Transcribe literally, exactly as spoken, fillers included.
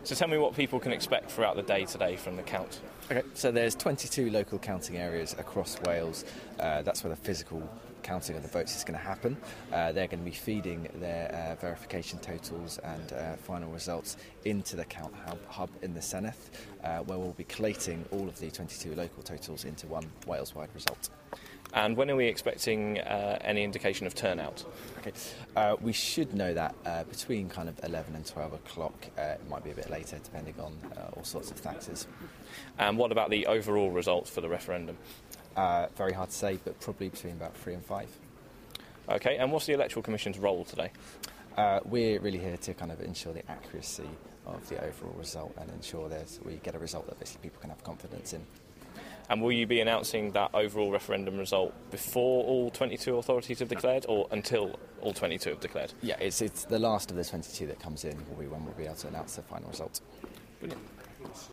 So tell me what people can expect throughout the day today from the count. Okay, so there's twenty-two local counting areas across Wales. Uh, that's where the physical counting of the votes is going to happen. Uh, they're going to be feeding their uh, verification totals and uh, final results into the count hub, hub in the Senedd, uh, where we'll be collating all of the twenty-two local totals into one Wales-wide result. And when are we expecting uh, any indication of turnout? Okay, uh, we should know that uh, between kind of eleven and twelve o'clock. Uh, it might be a bit later, depending on uh, all sorts of factors. And what about the overall result for the referendum? Uh, very hard to say, but probably between about three and five. Okay, and what's the Electoral Commission's role today? Uh, we're really here to kind of ensure the accuracy of the overall result and ensure that we get a result that basically people can have confidence in. And will you be announcing that overall referendum result before all twenty-two authorities have declared, or until all twenty-two have declared? Yeah, it's it's the last of the twenty-two that comes in will be when we'll be able to announce the final result. Brilliant.